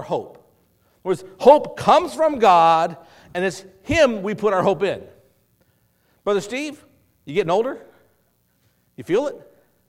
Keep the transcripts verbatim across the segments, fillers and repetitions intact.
hope. Whereas hope comes from God, and it's Him we put our hope in. Brother Steve, you getting older? You feel it?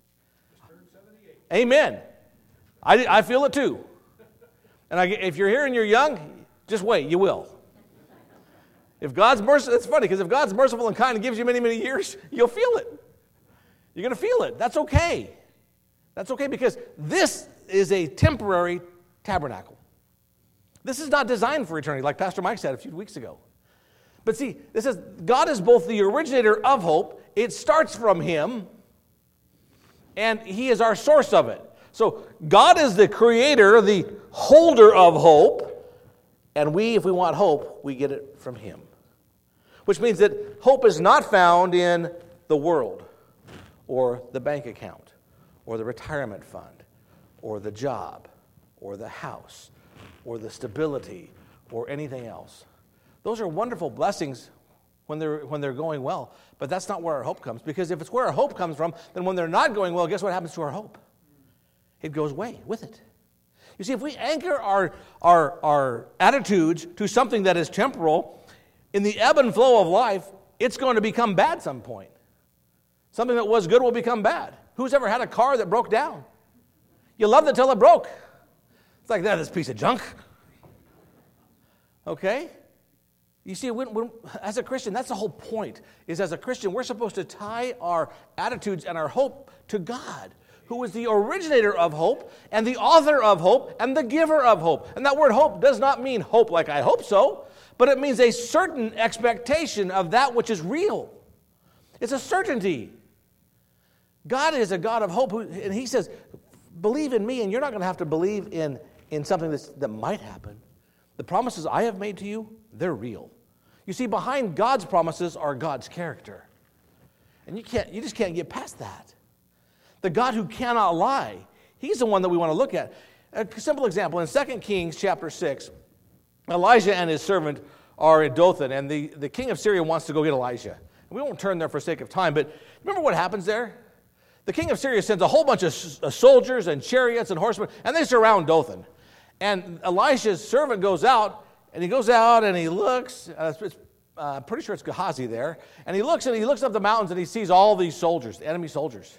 Amen. I, I feel it too. And I, if you're here and you're young, just wait, you will. If God's merciful, it's funny, because if God's merciful and kind and gives you many, many years, you'll feel it. You're going to feel it. That's okay. That's okay, because this is a temporary tabernacle. This is not designed for eternity, like Pastor Mike said a few weeks ago. But see, this is God is both the originator of hope. It starts from Him, and He is our source of it. So God is the creator, the holder of hope, and we, if we want hope, we get it from Him. Which means that hope is not found in the world, or the bank account, or the retirement fund, or the job, or the house, or the stability, or anything else. Those are wonderful blessings when they're when they're going well, but that's not where our hope comes. Because if it's where our hope comes from, then when they're not going well, guess what happens to our hope? It goes away with it. You see, if we anchor our our our attitudes to something that is temporal, in the ebb and flow of life, it's going to become bad at some point. Something that was good will become bad. Who's ever had a car that broke down? You loved it till it broke. It's like that, this piece of junk. Okay? You see, when, when, as a Christian, that's the whole point, is as a Christian, we're supposed to tie our attitudes and our hope to God, who is the originator of hope, and the author of hope, and the giver of hope. And that word hope does not mean hope like I hope so, but it means a certain expectation of that which is real. It's a certainty. God is a God of hope, who, and He says, believe in me, and you're not going to have to believe in, in something that's, that might happen. The promises I have made to you, they're real. You see, behind God's promises are God's character. And you can't, you just can't get past that. The God who cannot lie, He's the one that we want to look at. A simple example, in Second Kings chapter six, Elijah and his servant are in Dothan, and the, the king of Syria wants to go get Elijah. And we won't turn there for sake of time, but remember what happens there? The king of Syria sends a whole bunch of soldiers and chariots and horsemen, and they surround Dothan. And Elisha's servant goes out, and he goes out and he looks. Uh, it's, uh, pretty sure it's Gehazi there. And he looks and he looks up the mountains and he sees all these soldiers, the enemy soldiers.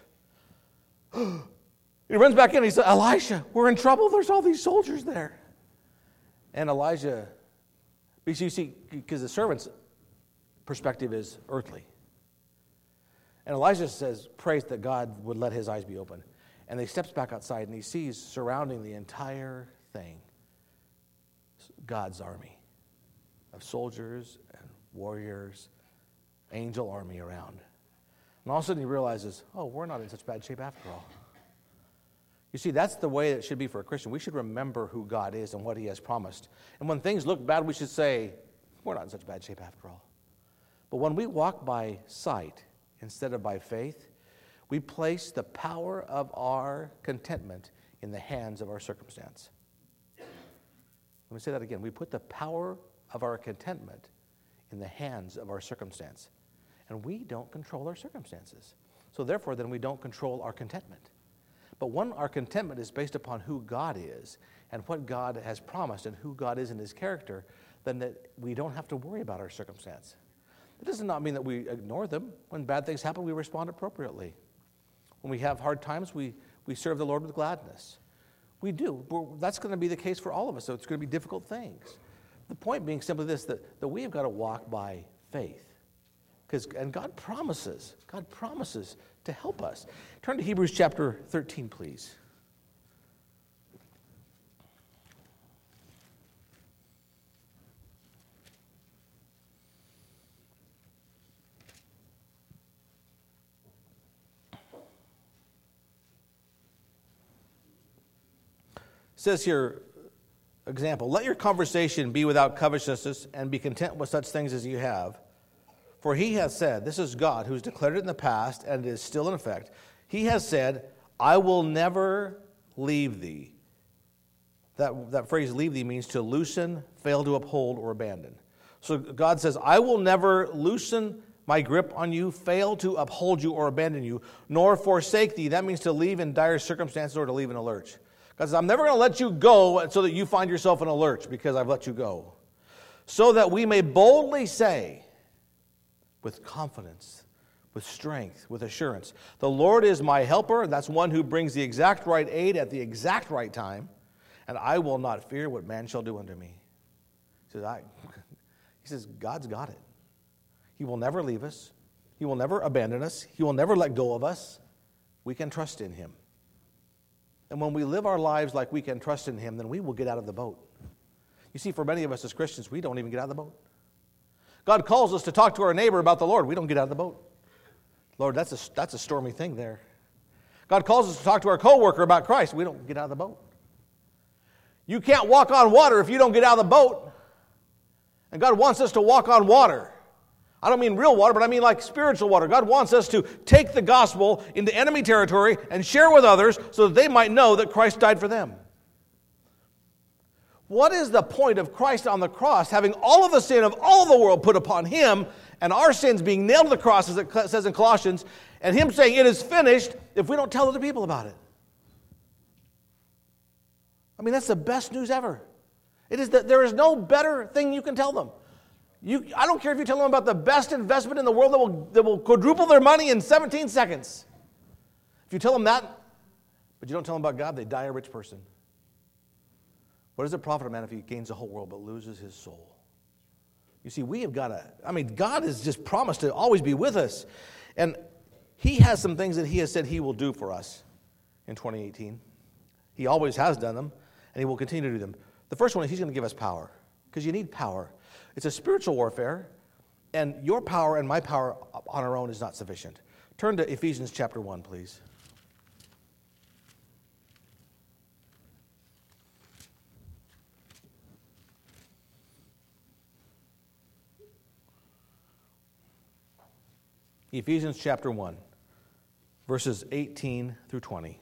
He runs back in and he says, Elisha, we're in trouble. There's all these soldiers there. And Elijah, because you see, because the servant's perspective is earthly. And Elijah says, prays that God would let his eyes be open. And he steps back outside and he sees surrounding the entire thing God's army of soldiers and warriors, angel army around. And all of a sudden he realizes, oh, we're not in such bad shape after all. You see, that's the way it should be for a Christian. We should remember who God is and what He has promised. And when things look bad, we should say, we're not in such bad shape after all. But when we walk by sight instead of by faith, we place the power of our contentment in the hands of our circumstance. Let me say that again. We put the power of our contentment in the hands of our circumstance. And we don't control our circumstances. So therefore, then we don't control our contentment. But when our contentment is based upon who God is and what God has promised and who God is in His character, then that we don't have to worry about our circumstance. It does not mean that we ignore them. When bad things happen, we respond appropriately. When we have hard times, we, we serve the Lord with gladness. We do. We're, that's going to be the case for all of us, so it's going to be difficult things. The point being simply this, that, that we have got to walk by faith. Because, and God promises, God promises to help us. Turn to Hebrews chapter thirteen, please. It says here, example, let your conversation be without covetousness and be content with such things as you have. For He has said, this is God who's declared it in the past and it is still in effect. He has said, I will never leave thee. That, that phrase, leave thee, means to loosen, fail to uphold, or abandon. So God says, I will never loosen my grip on you, fail to uphold you or abandon you, nor forsake thee. That means to leave in dire circumstances or to leave in a lurch. God says, I'm never going to let you go so that you find yourself in a lurch because I've let you go. So that we may boldly say, with confidence, with strength, with assurance, the Lord is my helper. That's one who brings the exact right aid at the exact right time. And I will not fear what man shall do unto me. He says, I, he says, God's got it. He will never leave us. He will never abandon us. He will never let go of us. We can trust in him. And when we live our lives like we can trust in him, then we will get out of the boat. You see, for many of us as Christians, we don't even get out of the boat. God calls us to talk to our neighbor about the Lord. We don't get out of the boat. Lord, that's a, that's a stormy thing there. God calls us to talk to our coworker about Christ. We don't get out of the boat. You can't walk on water if you don't get out of the boat. And God wants us to walk on water. I don't mean real water, but I mean like spiritual water. God wants us to take the gospel into enemy territory and share with others so that they might know that Christ died for them. What is the point of Christ on the cross having all of the sin of all the world put upon him and our sins being nailed to the cross, as it says in Colossians, and him saying it is finished if we don't tell other people about it? I mean, that's the best news ever. It is that there is no better thing you can tell them. You, I don't care if you tell them about the best investment in the world that will, that will quadruple their money in seventeen seconds. If you tell them that, but you don't tell them about God, they die a rich person. What does it profit a man if he gains the whole world but loses his soul? You see, we have got to, I mean, God has just promised to always be with us. And he has some things that he has said he will do for us in twenty eighteen. He always has done them, and he will continue to do them. The first one is he's going to give us power, because you need power. It's a spiritual warfare, and your power and my power on our own is not sufficient. Turn to Ephesians chapter one, please. Ephesians chapter one, verses eighteen through twenty.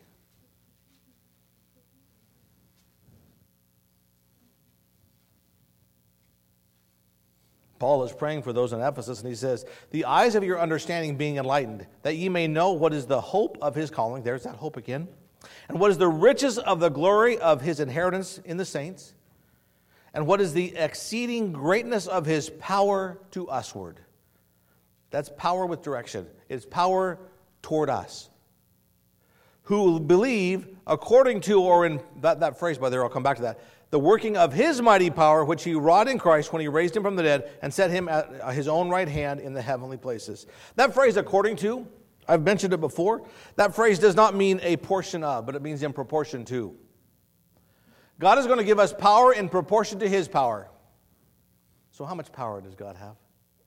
Paul is praying for those in Ephesus, and he says, the eyes of your understanding being enlightened, that ye may know what is the hope of his calling. There's that hope again. And what is the riches of the glory of his inheritance in the saints? And what is the exceeding greatness of his power to usward? That's power with direction. It's power toward us. Who believe according to, or in that, that phrase by there, I'll come back to that, the working of his mighty power, which he wrought in Christ when he raised him from the dead and set him at his own right hand in the heavenly places. That phrase, according to, I've mentioned it before, that phrase does not mean a portion of, but it means in proportion to. God is going to give us power in proportion to his power. So how much power does God have?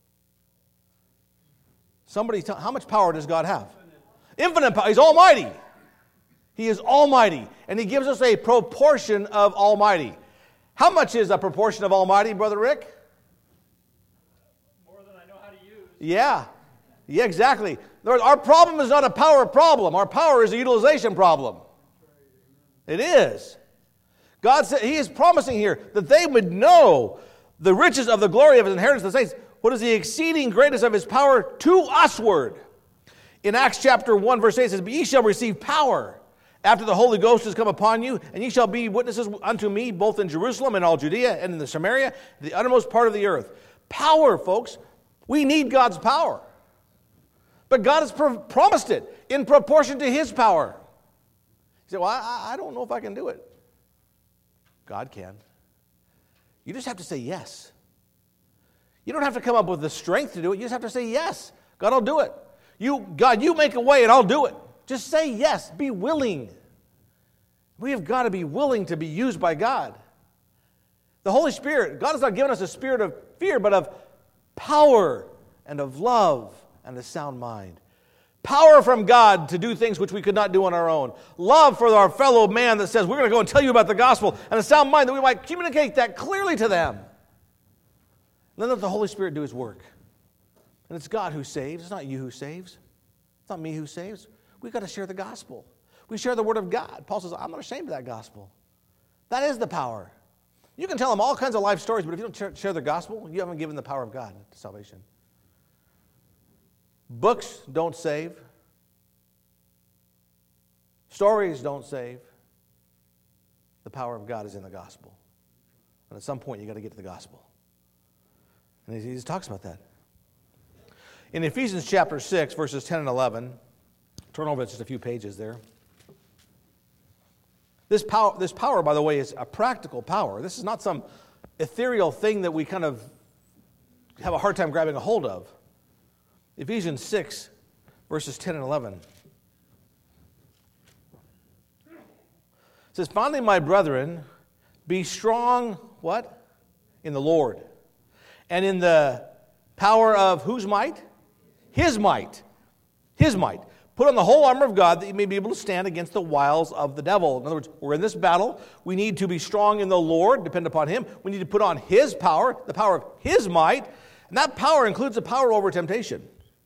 Somebody tell, how much power does God have? Infinite power. He's almighty. He is almighty, and he gives us a proportion of almighty. How much is a proportion of almighty, Brother Rick? More than I know how to use. Yeah, yeah, exactly. Our problem is not a power problem. Our power is a utilization problem. It is. God said, he is promising here that they would know the riches of the glory of his inheritance of the saints. What is the exceeding greatness of his power to usward? In Acts chapter one, verse eight, it says, but ye shall receive power after the Holy Ghost has come upon you, and ye shall be witnesses unto me, both in Jerusalem and all Judea and in the Samaria, the uttermost part of the earth. Power, folks. We need God's power. But God has pro- promised it in proportion to his power. You say, well, I, I don't know if I can do it. God can. You just have to say yes. You don't have to come up with the strength to do it. You just have to say yes. God, I'll do it. You, God, you make a way and I'll do it. Just say yes. Be willing. We have got to be willing to be used by God. The Holy Spirit, God has not given us a spirit of fear, but of power and of love and a sound mind. Power from God to do things which we could not do on our own. Love for our fellow man that says, we're going to go and tell you about the gospel, and a sound mind that we might communicate that clearly to them. And then let the Holy Spirit do his work. And it's God who saves. It's not you who saves. It's not me who saves. We've got to share the gospel. We share the word of God. Paul says, I'm not ashamed of that gospel. That is the power. You can tell them all kinds of life stories, but if you don't share the gospel, you haven't given the power of God to salvation. Books don't save. Stories don't save. the power of God is in the gospel. And at some point, you got to get to the gospel. And he, he just talks about that. In Ephesians chapter six, verses ten and eleven, turn over just a few pages there. This power, this power, by the way, is a practical power. This is not some ethereal thing that we kind of have a hard time grabbing a hold of. Ephesians six, verses ten and eleven. It says, finally, my brethren, be strong, what? In the Lord. And in the power of whose might? His might. His might. Put on the whole armor of God that you may be able to stand against the wiles of the devil. In other words, we're in this battle. We need to be strong in the Lord, depend upon Him. We need to put on His power, the power of His might. And that power includes the power over temptation.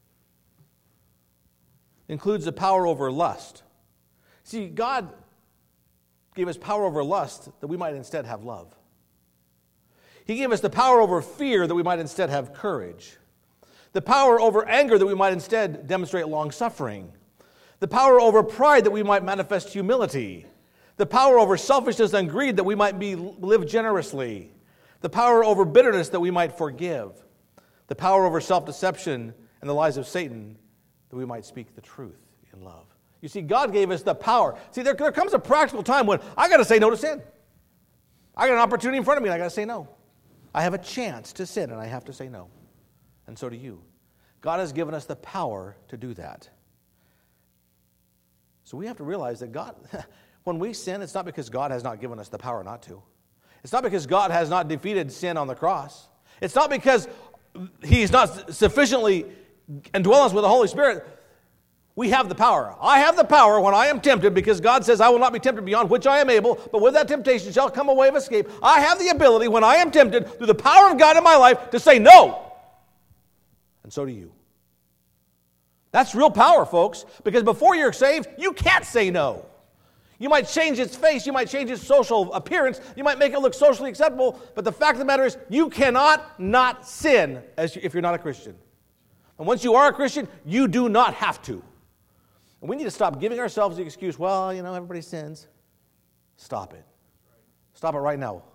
Includes the power over lust. See, God gave us power over lust that we might instead have love. He gave us the power over fear that we might instead have courage. The power over anger that we might instead demonstrate long-suffering. The power over pride that we might manifest humility. The power over selfishness and greed that we might be live generously. The power over bitterness that we might forgive. The power over self-deception and the lies of Satan that we might speak the truth in love. You see, God gave us the power. See, there, there comes a practical time when I got to say no to sin. I got an opportunity in front of me and I got to say no. I have a chance to sin and I have to say no. And so do you. God has given us the power to do that. So we have to realize that God, when we sin, it's not because God has not given us the power not to. It's not because God has not defeated sin on the cross. It's not because He's not sufficiently indwelling us with the Holy Spirit. We have the power. I have the power when I am tempted because God says, I will not be tempted beyond which I am able, but with that temptation shall come a way of escape. I have the ability when I am tempted through the power of God in my life to say no. And so do you. That's real power, folks, because before you're saved, you can't say no. You might change its face, you might change its social appearance, you might make it look socially acceptable, but the fact of the matter is you cannot not sin as you, if you're not a Christian. And once you are a Christian, you do not have to. And we need to stop giving ourselves the excuse, well, you know, everybody sins. Stop it. Stop it right now.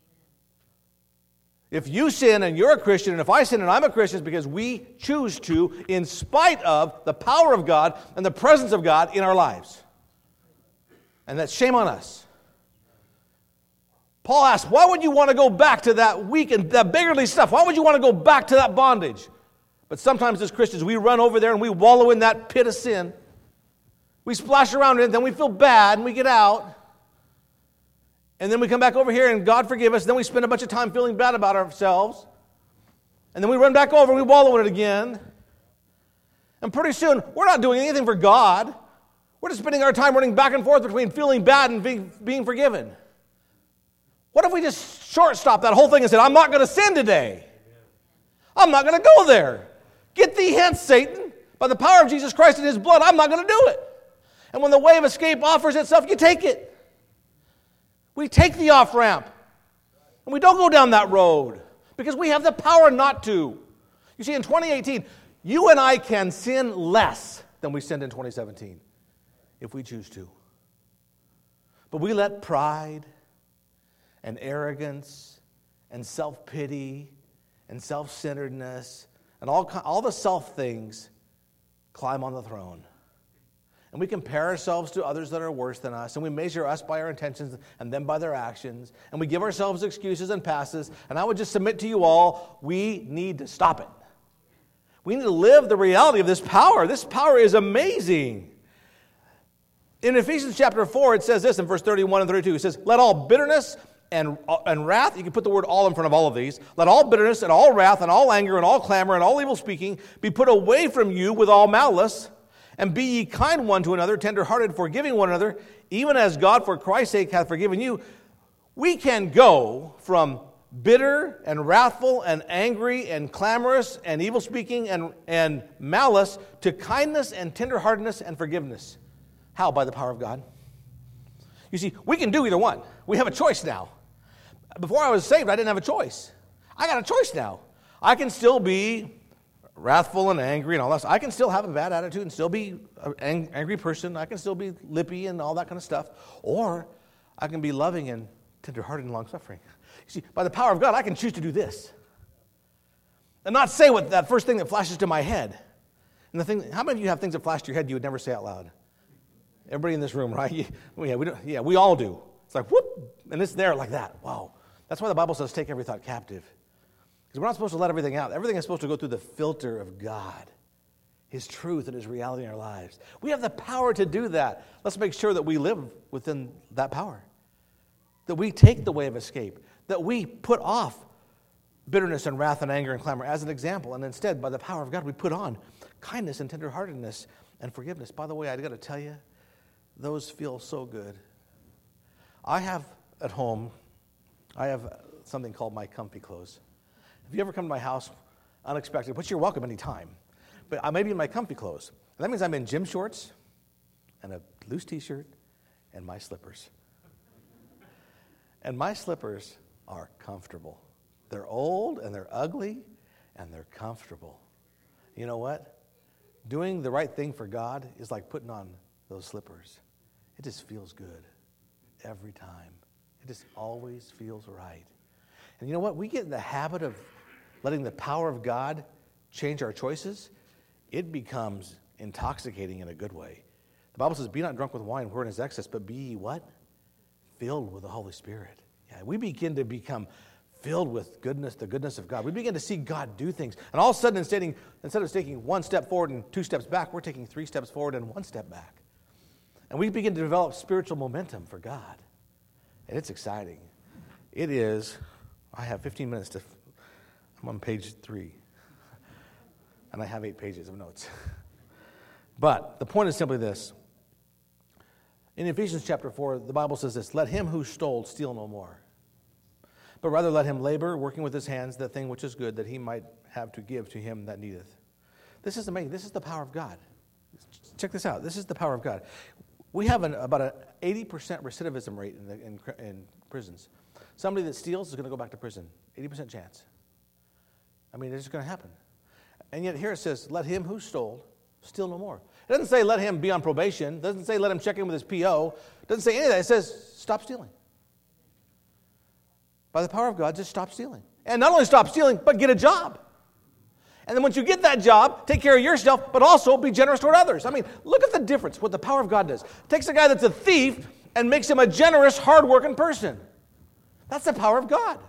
If you sin and you're a Christian, and if I sin and I'm a Christian, it's because we choose to in spite of the power of God and the presence of God in our lives. And that's shame on us. Paul asks, why would you want to go back to that weak and that beggarly stuff? Why would you want to go back to that bondage? But sometimes as Christians, we run over there and we wallow in that pit of sin. We splash around in it, then we feel bad and we get out. And then we come back over here and God forgive us. Then we spend a bunch of time feeling bad about ourselves. And then we run back over and we wallow in it again. And pretty soon, we're not doing anything for God. We're just spending our time running back and forth between feeling bad and being, being forgiven. What if we just short-stop that whole thing and said, I'm not going to sin today. I'm not going to go there. Get thee hence, Satan. By the power of Jesus Christ and His blood, I'm not going to do it. And when the way of escape offers itself, you take it. We take the off-ramp. And we don't go down that road because we have the power not to. You see, in twenty eighteen, you and I can sin less than we sinned in twenty seventeen if we choose to. But we let pride and arrogance and self-pity and self-centeredness and all, all the self things climb on the throne. And we compare ourselves to others that are worse than us, and we measure us by our intentions and them by their actions, and we give ourselves excuses and passes, and I would just submit to you all, we need to stop it. We need to live the reality of this power. This power is amazing. In Ephesians chapter four, it says this in verse thirty-one and thirty-two. It says, let all bitterness and, and wrath, you can put the word all in front of all of these, let all bitterness and all wrath and all anger and all clamor and all evil speaking be put away from you with all malice. And be ye kind one to another, tender-hearted, forgiving one another, even as God for Christ's sake hath forgiven you. We can go from bitter and wrathful and angry and clamorous and evil-speaking and, and malice to kindness and tender-heartedness and forgiveness. How? By the power of God. You see, we can do either one. We have a choice now. Before I was saved, I didn't have a choice. I got a choice now. I can still be wrathful and angry and all that. I can still have a bad attitude and still be an angry person. I can still be lippy and all that kind of stuff. Or I can be loving and tenderhearted and long-suffering. You see, by the power of God, I can choose to do this. And not say what that first thing that flashes to my head. And the thing, how many of you have things that flash to your head you would never say out loud? Everybody in this room, right? Yeah, we, don't, yeah, we all do. It's like, whoop, and it's there like that. Wow. That's why the Bible says take every thought captive. Because we're not supposed to let everything out. Everything is supposed to go through the filter of God, His truth and His reality in our lives. We have the power to do that. Let's make sure that we live within that power. That we take the way of escape. That we put off bitterness and wrath and anger and clamor as an example. And instead, by the power of God, we put on kindness and tenderheartedness and forgiveness. By the way, I got to tell you, those feel so good. I have at home, I have something called my comfy clothes. If you ever come to my house unexpected, which you're welcome anytime, but I may be in my comfy clothes. And that means I'm in gym shorts and a loose t-shirt and my slippers. And my slippers are comfortable. They're old and they're ugly and they're comfortable. You know what? Doing the right thing for God is like putting on those slippers. It just feels good every time. It just always feels right. And you know what? We get in the habit of letting the power of God change our choices. It becomes intoxicating in a good way. The Bible says, be not drunk with wine wherein is excess, but be ye what? Filled with the Holy Spirit. Yeah, we begin to become filled with goodness, the goodness of God. We begin to see God do things. And all of a sudden, instead of, instead of taking one step forward and two steps back, we're taking three steps forward and one step back. And we begin to develop spiritual momentum for God. And it's exciting. It is, I have fifteen minutes to, I'm on page three. And I have eight pages of notes. But the point is simply this. In Ephesians chapter four, the Bible says this, let him who stole steal no more, but rather let him labor, working with his hands, that thing which is good, that he might have to give to him that needeth. This is amazing. This is the power of God. Check this out. This is the power of God. We have an, about an eighty percent recidivism rate in, the, in, in prisons. Somebody that steals is going to go back to prison. eighty percent chance. I mean, it's just going to happen. And yet here it says, let him who stole steal no more. It doesn't say let him be on probation. It doesn't say let him check in with his P O. It doesn't say any of that. It says stop stealing. By the power of God, just stop stealing. And not only stop stealing, but get a job. And then once you get that job, take care of yourself, but also be generous toward others. I mean, look at the difference, what the power of God does. It takes a guy that's a thief and makes him a generous, hardworking person. That's the power of God.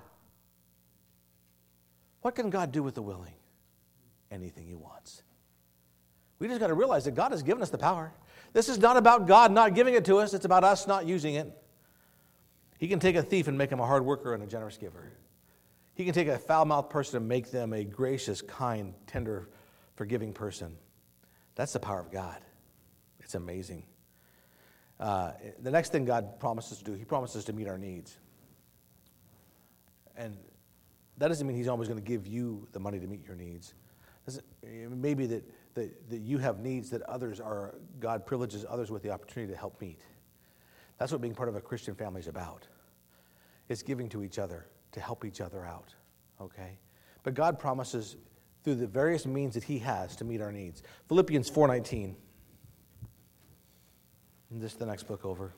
What can God do with the willing? Anything He wants. We just got to realize that God has given us the power. This is not about God not giving it to us. It's about us not using it. He can take a thief and make him a hard worker and a generous giver. He can take a foul-mouthed person and make them a gracious, kind, tender, forgiving person. That's the power of God. It's amazing. Uh, the next thing God promises to do, He promises to meet our needs. And that doesn't mean He's always going to give you the money to meet your needs. Maybe that, that, that you have needs that others are, God privileges others with the opportunity to help meet. That's what being part of a Christian family is about. It's giving to each other, to help each other out, okay? But God promises through the various means that He has to meet our needs. Philippians four nineteen. And this is the next book over.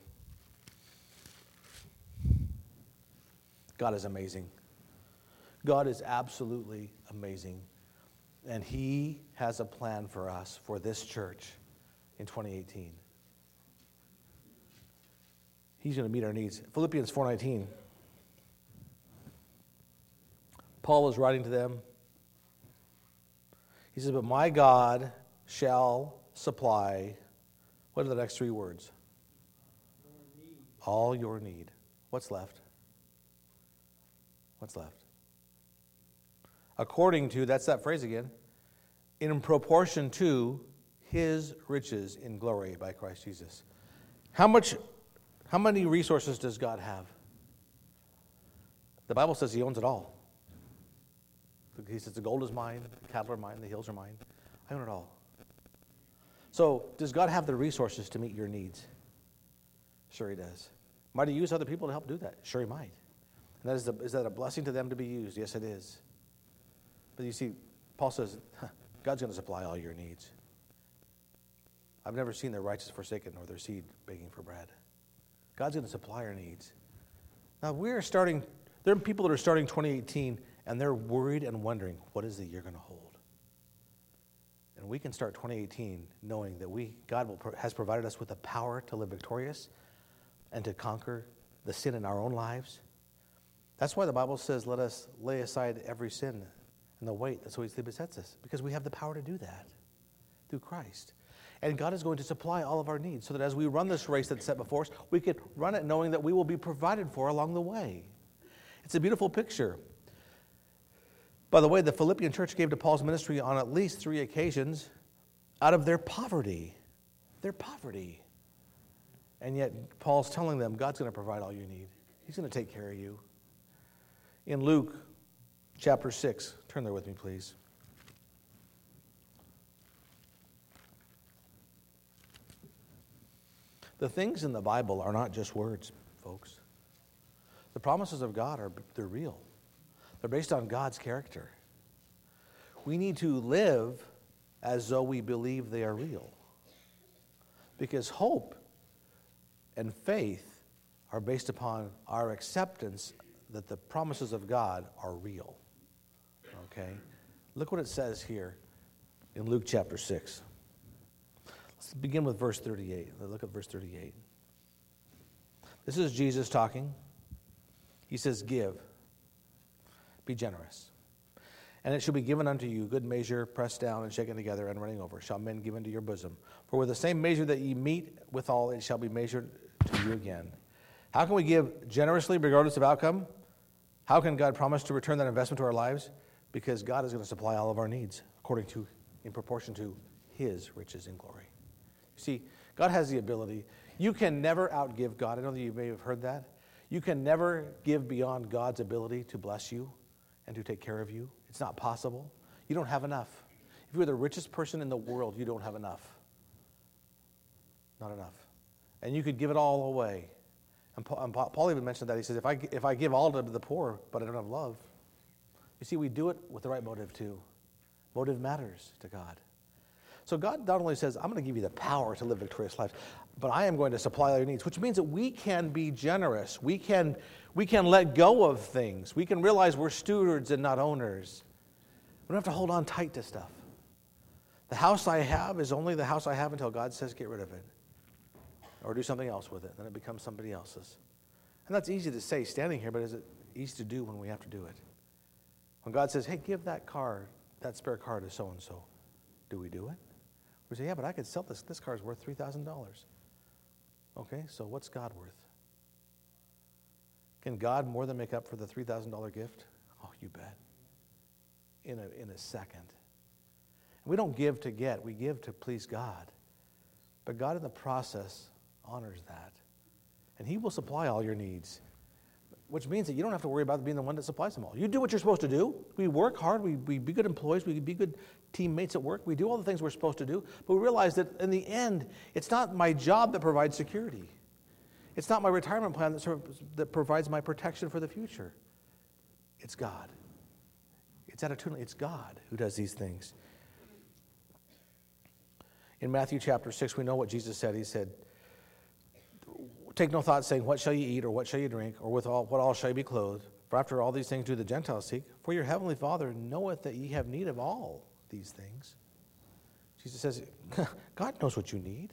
God is amazing. God is absolutely amazing. And He has a plan for us, for this church in twenty eighteen. He's going to meet our needs. Philippians four nineteen. Paul is writing to them. He says, but my God shall supply, what are the next three words? All your need. What's left? What's left? According to, that's that phrase again, in proportion to His riches in glory by Christ Jesus. How much, how many resources does God have? The Bible says He owns it all. He says the gold is mine, the cattle are mine, the hills are mine. I own it all. So does God have the resources to meet your needs? Sure He does. Might He use other people to help do that? Sure He might. And that is, the, is that a blessing to them to be used? Yes, it is. But you see, Paul says, huh, God's going to supply all your needs. I've never seen the righteous forsaken nor their seed begging for bread. God's going to supply our needs. Now, we're starting, there are people that are starting twenty eighteen, and they're worried and wondering, what is the year going to hold? And we can start twenty eighteen knowing that we God will, has provided us with the power to live victorious and to conquer the sin in our own lives. That's why the Bible says, let us lay aside every sin and the weight that so easily besets us, because we have the power to do that through Christ. And God is going to supply all of our needs so that as we run this race that's set before us, we can run it knowing that we will be provided for along the way. It's a beautiful picture. By the way, the Philippian church gave to Paul's ministry on at least three occasions out of their poverty. Their poverty. And yet Paul's telling them, God's going to provide all you need. He's going to take care of you. In Luke chapter six, turn there with me, please. The things in the Bible are not just words, folks. The promises of God are they're real. They're based on God's character. We need to live as though we believe they are real. Because hope and faith are based upon our acceptance that the promises of God are real. Okay? Look what it says here in Luke chapter six. Let's begin with verse thirty-eight. Look at verse thirty-eight. This is Jesus talking. He says, give. Be generous. And it shall be given unto you, good measure, pressed down and shaken together and running over, shall men give into your bosom. For with the same measure that ye meet withal, it shall be measured to you again. How can we give generously regardless of outcome? How can God promise to return that investment to our lives? Because God is going to supply all of our needs according to, in proportion to His riches in glory. You see, God has the ability. You can never outgive God. I know that you may have heard that. You can never give beyond God's ability to bless you and to take care of you. It's not possible. You don't have enough. If you're the richest person in the world, you don't have enough. Not enough. And you could give it all away. And Paul even mentioned that. He says, if I, if I give all to the poor, but I don't have love. You see, we do it with the right motive too. Motive matters to God. So God not only says, I'm going to give you the power to live victorious lives, but I am going to supply all your needs, which means that we can be generous. We can, we can let go of things. We can realize we're stewards and not owners. We don't have to hold on tight to stuff. The house I have is only the house I have until God says get rid of it or do something else with it. Then it becomes somebody else's. And that's easy to say standing here, but is it easy to do when we have to do it? When God says, hey, give that car, that spare car to so-and-so, do we do it? We say, yeah, but I could sell this. This car is worth three thousand dollars. Okay, so what's God worth? Can God more than make up for the three thousand dollars gift? Oh, you bet. In a, in a second. And we don't give to get. We give to please God. But God in the process honors that. And He will supply all your needs. Which means that you don't have to worry about being the one that supplies them all. You do what you're supposed to do. We work hard. We, we be good employees. We be good teammates at work. We do all the things we're supposed to do. But we realize that in the end, it's not my job that provides security. It's not my retirement plan that, that provides my protection for the future. It's God. It's attitudinally, it's God who does these things. In Matthew chapter six, we know what Jesus said. He said, take no thought saying, what shall you eat, or what shall you drink, or with all, what all shall you be clothed? For after all these things do the Gentiles seek. For your heavenly Father knoweth that ye have need of all these things. Jesus says, God knows what you need.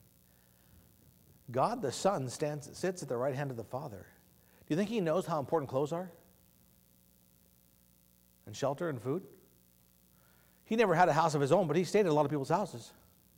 God the Son stands, sits at the right hand of the Father. Do you think He knows how important clothes are? And shelter and food? He never had a house of His own, but He stayed at a lot of people's houses.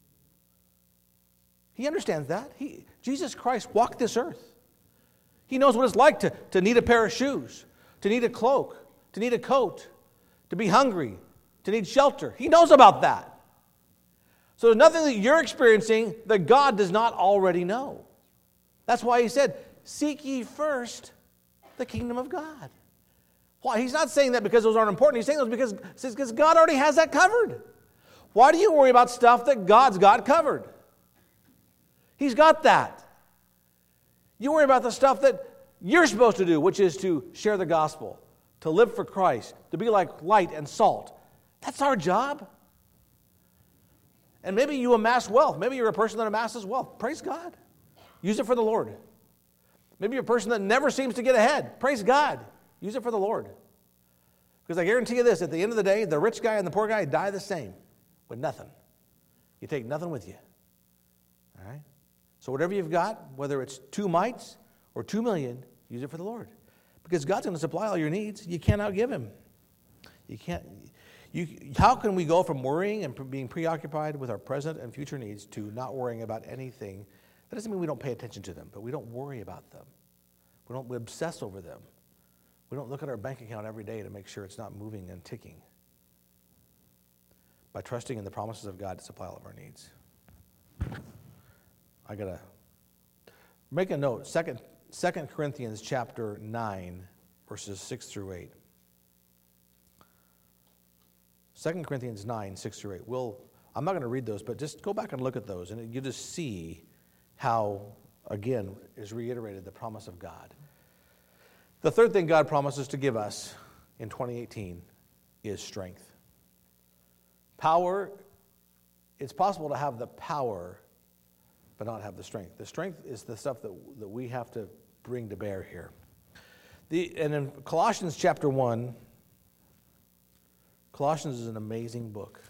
He understands that. He, Jesus Christ walked this earth. He knows what it's like to, to need a pair of shoes, to need a cloak, to need a coat, to be hungry, to need shelter. He knows about that. So there's nothing that you're experiencing that God does not already know. That's why He said, seek ye first the kingdom of God. Why? He's not saying that because those aren't important. He's saying those because, because God already has that covered. Why do you worry about stuff that God's got covered? He's got that. You worry about the stuff that you're supposed to do, which is to share the gospel, to live for Christ, to be like light and salt. That's our job. And maybe you amass wealth. Maybe you're a person that amasses wealth. Praise God. Use it for the Lord. Maybe you're a person that never seems to get ahead. Praise God. Use it for the Lord. Because I guarantee you this, at the end of the day, the rich guy and the poor guy die the same with nothing. You take nothing with you. All right? So whatever you've got, whether it's two mites or two million, use it for the Lord. Because God's going to supply all your needs. You can't outgive him. You can't. You, how can we go from worrying and being preoccupied with our present and future needs to not worrying about anything? That doesn't mean we don't pay attention to them, but we don't worry about them. We don't we obsess over them. We don't look at our bank account every day to make sure it's not moving and ticking. By trusting in the promises of God to supply all of our needs. I got to make a note. Second, Second Corinthians chapter nine, verses six through eight. Second Corinthians nine, six through eight. We'll, I'm not going to read those, but just go back and look at those, and you just see how, again, is reiterated the promise of God. The third thing God promises to give us in twenty eighteen is strength. Power, it's possible to have the power, but not have the strength. The strength is the stuff that, that we have to bring to bear here. The, and in Colossians chapter one, Colossians is an amazing book.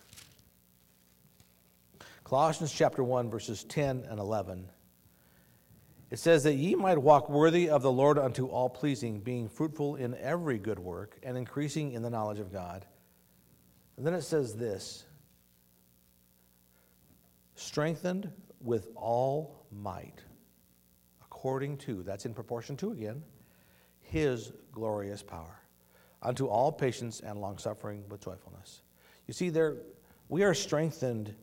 Colossians chapter one, verses ten and eleven. It says that ye might walk worthy of the Lord unto all pleasing, being fruitful in every good work, and increasing in the knowledge of God. And then it says this, strengthened with all might, according to, that's in proportion to again, his glorious power, unto all patience and longsuffering with joyfulness. You see, there we are strengthened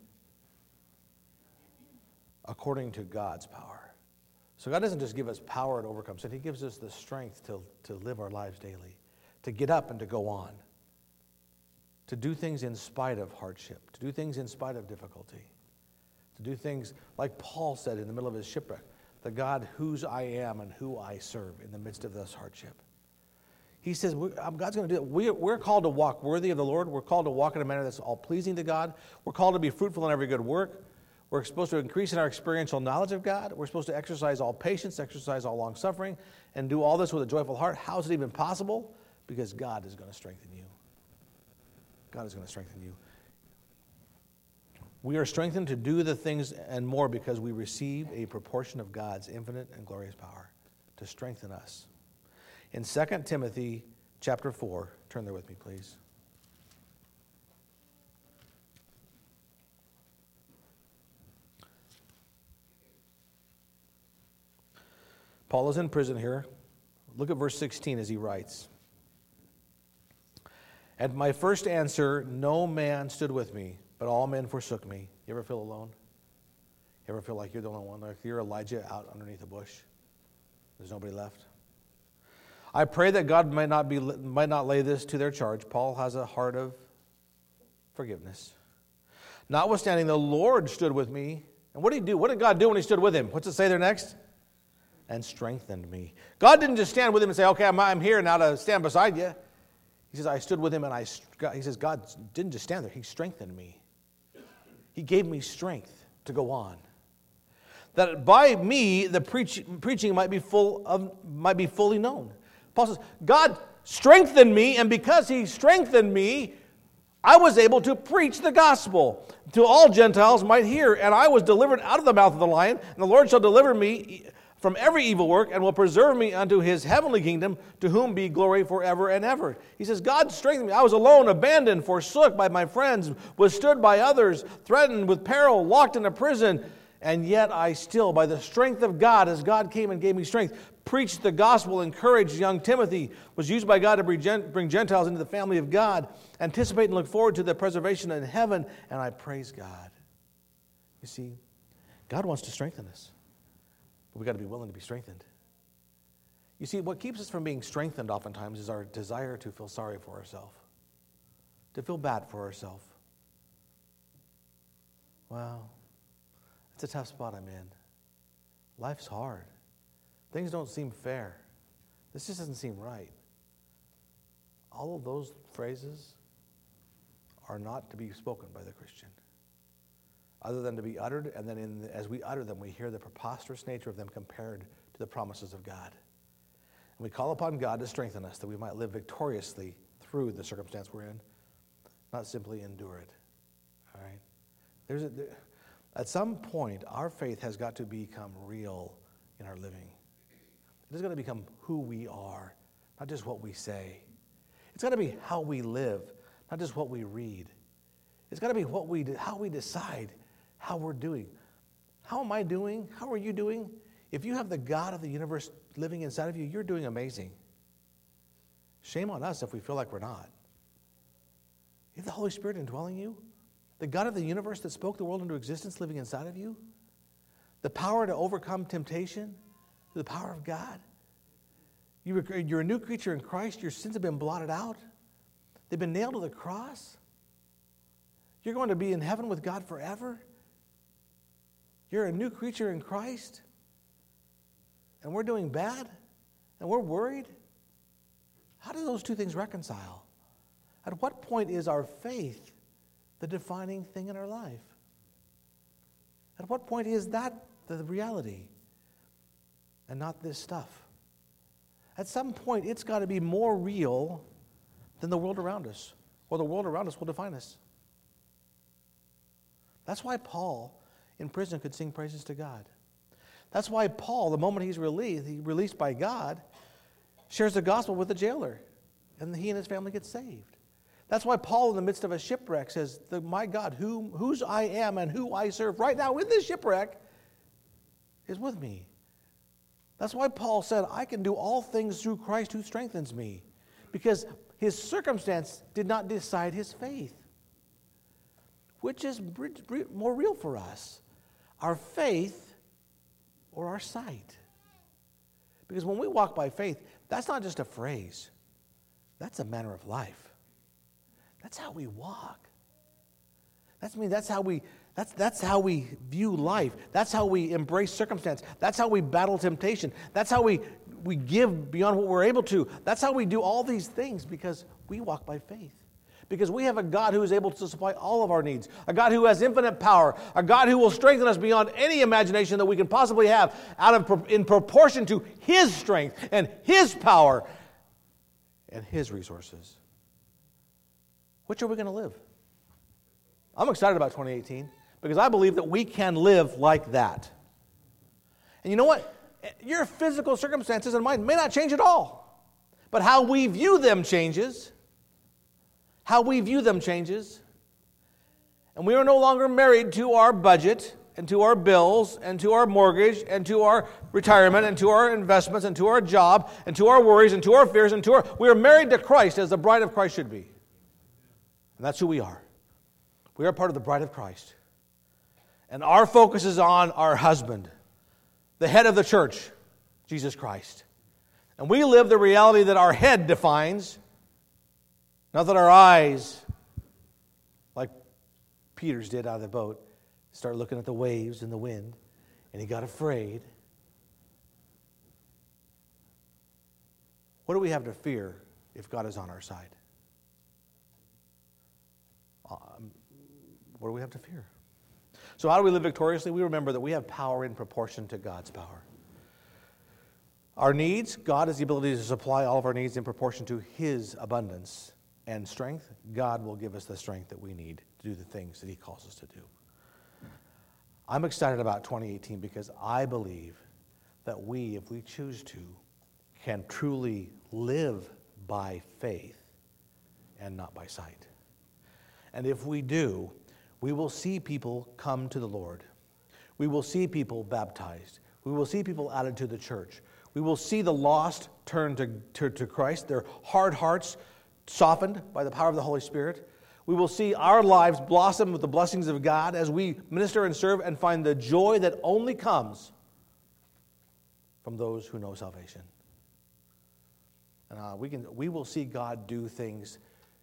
according to God's power. So God doesn't just give us power to overcome sin. He gives us the strength to, to live our lives daily, to get up and to go on, to do things in spite of hardship, to do things in spite of difficulty, to do things like Paul said in the middle of his shipwreck, the God whose I am and who I serve in the midst of this hardship. He says, God's going to do it. We, we're called to walk worthy of the Lord. We're called to walk in a manner that's all pleasing to God. We're called to be fruitful in every good work. We're supposed to increase in our experiential knowledge of God. We're supposed to exercise all patience, exercise all long-suffering, and do all this with a joyful heart. How is it even possible? Because God is going to strengthen you. God is going to strengthen you. We are strengthened to do the things and more because we receive a proportion of God's infinite and glorious power to strengthen us. In Second Timothy chapter four, turn there with me, please. Paul is in prison here. Look at verse sixteen as he writes. At my first answer, no man stood with me, but all men forsook me. You ever feel alone? You ever feel like you're the only one? Like you're Elijah out underneath a bush? There's nobody left? I pray that God might not be might not lay this to their charge. Paul has a heart of forgiveness. Notwithstanding, the Lord stood with me. And what did he do? What did God do when he stood with him? What's it say there next? And strengthened me. God didn't just stand with him and say, okay, I'm, I'm here now to stand beside you. He says, I stood with him and I, he says, God didn't just stand there. He strengthened me. He gave me strength to go on. That by me, the preach, preaching might be full of, might be fully known. Paul says, God strengthened me, and because he strengthened me, I was able to preach the gospel to all Gentiles might hear. And I was delivered out of the mouth of the lion, and the Lord shall deliver me from every evil work, and will preserve me unto his heavenly kingdom, to whom be glory forever and ever. He says, God strengthened me. I was alone, abandoned, forsook by my friends, withstood by others, threatened with peril, locked in a prison, and yet I still, by the strength of God, as God came and gave me strength, preached the gospel, encouraged young Timothy, was used by God to bring Gentiles into the family of God, anticipate and look forward to the preservation in heaven, and I praise God. You see, God wants to strengthen us. We've got to be willing to be strengthened. You see, what keeps us from being strengthened oftentimes is our desire to feel sorry for ourselves, to feel bad for ourselves. Well, it's a tough spot I'm in. Life's hard. Things don't seem fair. This just doesn't seem right. All of those phrases are not to be spoken by the Christian. other than to be uttered, and then in the, as we utter them, we hear the preposterous nature of them compared to the promises of God. And we call upon God to strengthen us, that we might live victoriously through the circumstance we're in, not simply endure it. All right? There's a, there, at some point, our faith has got to become real in our living. It has got to become who we are, not just what we say. It's got to be how we live, not just what we read. It's got to be what we do, how we decide how we're doing. How am I doing? How are you doing? If you have the God of the universe living inside of you, you're doing amazing. Shame on us if we feel like we're not. You have the Holy Spirit indwelling you, the God of the universe that spoke the world into existence living inside of you, the power to overcome temptation, the power of God. You're a new creature in Christ. Your sins have been blotted out. They've been nailed to the cross. You're going to be in heaven with God forever. You're a new creature in Christ. And we're doing bad. And we're worried. How do those two things reconcile? At what point is our faith the defining thing in our life? At what point is that the reality and not this stuff? At some point, it's got to be more real than the world around us, or the world around us will define us. That's why Paul in prison could sing praises to God. That's why Paul, the moment he's released, he's released by God, shares the gospel with the jailer, and he and his family get saved. That's why Paul, in the midst of a shipwreck, says, my God, who, whose I am and who I serve right now in this shipwreck is with me. That's why Paul said, I can do all things through Christ who strengthens me, because his circumstance did not decide his faith. Which is more real for us, our faith or our sight? Because when we walk by faith, that's not just a phrase. That's a manner of life. That's how we walk. That's I mean, that's how we that's that's how we view life. That's how we embrace circumstance. That's how we battle temptation. That's how we we give beyond what we're able to. That's how we do all these things, because we walk by faith. Because we have a God who is able to supply all of our needs, a God who has infinite power, a God who will strengthen us beyond any imagination that we can possibly have, out of in proportion to His strength and His power and His resources. Which are we going to live? I'm excited about twenty eighteen because I believe that we can live like that. And you know what? Your physical circumstances and mine may not change at all, but how we view them changes. How we view them changes. And we are no longer married to our budget and to our bills and to our mortgage and to our retirement and to our investments and to our job and to our worries and to our fears and to our... We are married to Christ as the bride of Christ should be. And that's who we are. We are part of the bride of Christ. And our focus is on our husband, the head of the church, Jesus Christ. And we live the reality that our head defines, not that our eyes, like Peter's did out of the boat, start looking at the waves and the wind, and he got afraid. What do we have to fear if God is on our side? Um, what do we have to fear? So how do we live victoriously? We remember that we have power in proportion to God's power. Our needs, God has the ability to supply all of our needs in proportion to His abundance and strength. God will give us the strength that we need to do the things that He calls us to do. I'm excited about twenty eighteen because I believe that we, if we choose to, can truly live by faith and not by sight. And if we do, we will see people come to the Lord. We will see people baptized. We will see people added to the church. We will see the lost turn to, to, to Christ, their hard hearts softened by the power of the Holy Spirit. We will see our lives blossom with the blessings of God as we minister and serve and find the joy that only comes from those who know salvation. And uh, we can, we will see God do things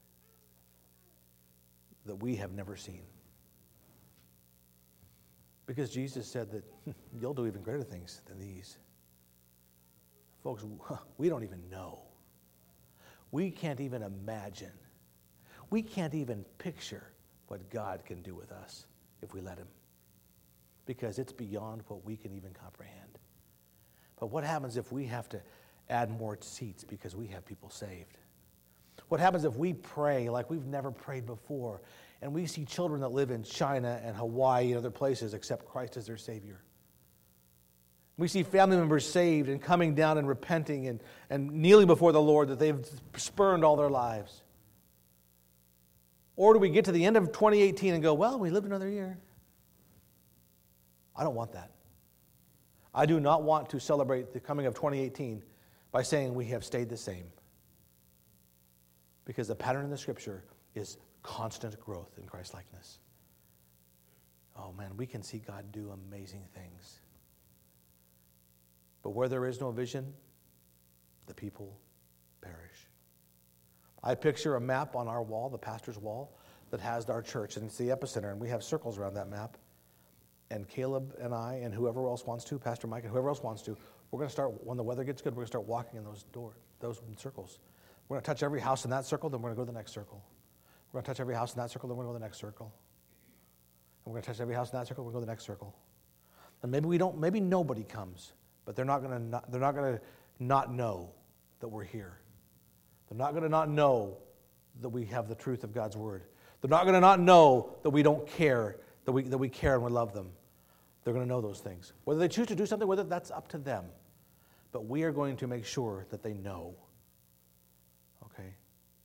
that we have never seen. Because Jesus said that you'll do even greater things than these. Folks, we don't even know. We can't even imagine. We can't even picture what God can do with us if we let Him. because it's beyond what we can even comprehend. But what happens if we have to add more seats because we have people saved? What happens if we pray like we've never prayed before, and we see children that live in China and Hawaii and other places accept Christ as their Savior? We see family members saved and coming down and repenting and, and kneeling before the Lord that they've spurned all their lives. Or do we get to the end of twenty eighteen and go, well, we lived another year? I don't want that. I do not want to celebrate the coming of twenty eighteen by saying we have stayed the same. Because the pattern in the Scripture is constant growth in Christ-likeness. Oh man, we can see God do amazing things. But where there is no vision, the people perish. I picture a map on our wall, the pastor's wall, that has our church, and it's the epicenter, and we have circles around that map. And Caleb and I, and whoever else wants to, Pastor Mike, and whoever else wants to, we're going to start, when the weather gets good, we're going to start walking in those doors, those circles. We're going to touch every house in that circle, then we're going to go to the next circle. We're going to touch every house in that circle, then we're going to go to the next circle. And we're going to touch every house in that circle, we're going to go to the next circle. And maybe we don't, maybe nobody comes, but they're not going to not, they're not going to not know that we're here. They're not going to not know that we have the truth of God's word. They're not going to not know that we don't care, that we that we care and we love them. They're going to know those things. Whether they choose to do something with it, that's up to them. But we are going to make sure that they know. Okay?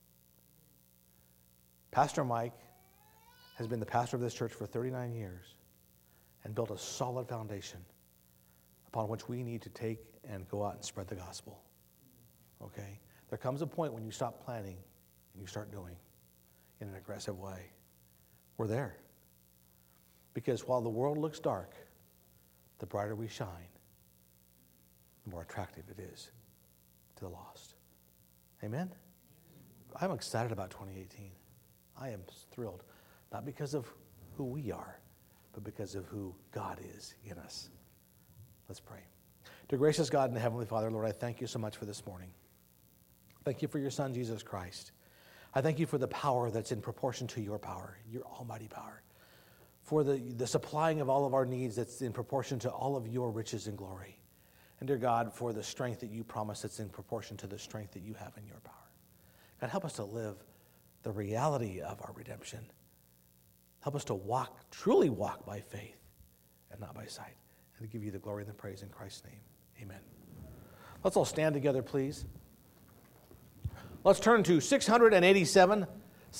Pastor Mike has been the pastor of this church for thirty-nine years and built a solid foundation upon which we need to take and go out and spread the gospel. Okay? There comes a point when you stop planning and you start doing in an aggressive way. We're there. Because while the world looks dark, the brighter we shine, the more attractive it is to the lost. Amen? I'm excited about twenty eighteen. I am thrilled. Not because of who we are, but because of who God is in us. Let's pray. Dear gracious God and Heavenly Father, Lord, I thank you so much for this morning. Thank you for your Son, Jesus Christ. I thank you for the power that's in proportion to your power, your almighty power. For the, the supplying of all of our needs that's in proportion to all of your riches and glory. And dear God, for the strength that you promise that's in proportion to the strength that you have in your power. God, help us to live the reality of our redemption. Help us to walk, truly walk by faith and not by sight. And to give you the glory and the praise in Christ's name. Amen. Let's all stand together, please. Let's turn to six hundred eighty-seven.